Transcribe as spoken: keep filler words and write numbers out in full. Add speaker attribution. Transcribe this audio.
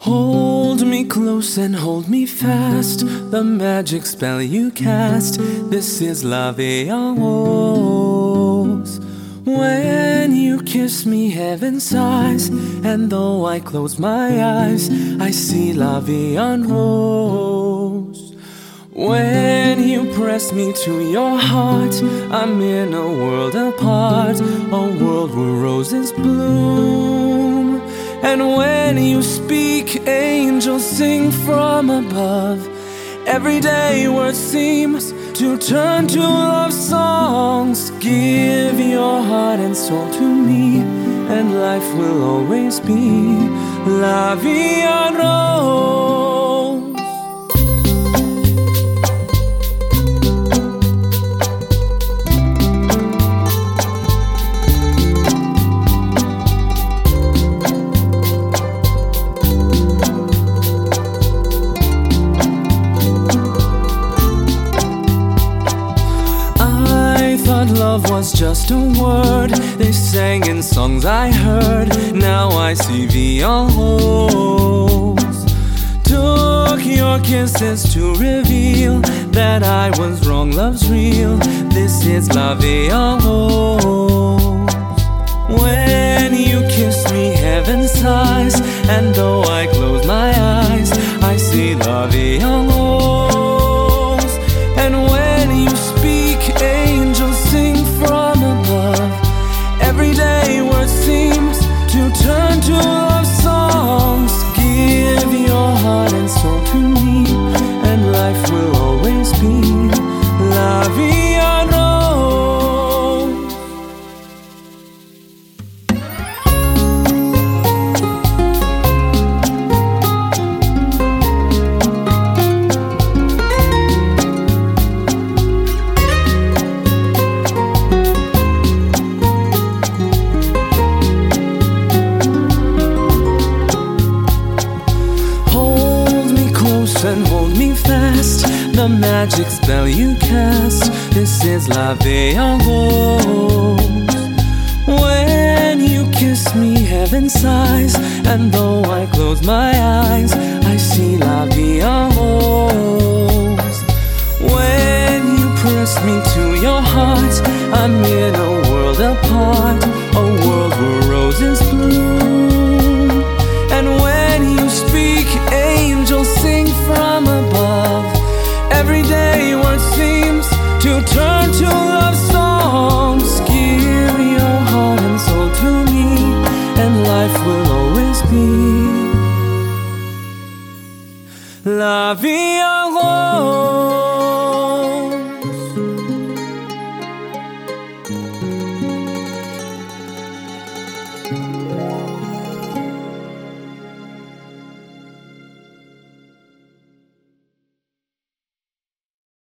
Speaker 1: Hold me close and hold me fast, the magic spell you cast. This is La Vie en Rose. When you kiss me, heaven sighs, and though I close my eyes, I see La Vie en Rose. When you press me to your heart, I'm in a world apart, a world where roses bloom. And when you speak, angels sing from above. Everyday word seems to turn to love songs. Give your heart and soul to me, and life will always be La Vie en Rose. Love was just a word they sang in songs I heard. Now I see Vie en Rose. Took your kisses to reveal that I was wrong, love's real. This is La Vie en Rose. When you kiss me, heaven sighs, and though I close my eyes, I see La Vie en Rose. And when you speak, angels sing from above. Everyday word seems to turn to love songs. Give your heart and soul to me, and life will always be La Vie en Rose. And hold me fast, the magic spell you cast. This is La Vie en Rose. When you kiss me, heaven sighs, and though I close my eyes, I see La Vie en Rose. When you press me to your heart, I'm in a world apart, a world where roses bloom. And when you speak, angels sing from above. Everyday word seems to turn to love songs. Give your heart and soul to me, and life will always be La Vie en Rose.